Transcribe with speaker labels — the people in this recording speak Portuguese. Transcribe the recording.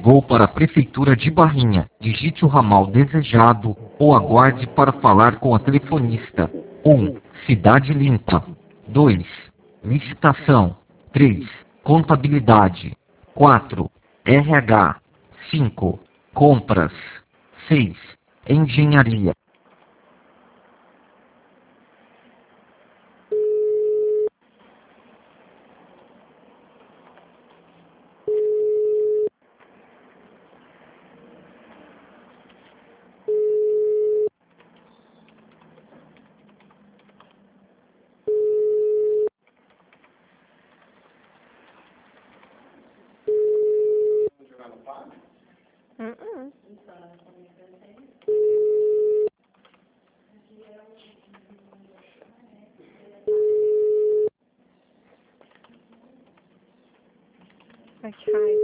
Speaker 1: ligou para a Prefeitura de Barrinha. Digite o ramal desejado ou aguarde para falar com a telefonista. 1. Cidade limpa. 2. Licitação. 3. Contabilidade. 4. RH. 5. Compras. 6. Engenharia.
Speaker 2: Mm-mm. I tried.